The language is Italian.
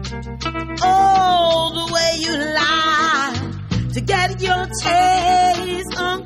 Oh, the way you lie to get your taste on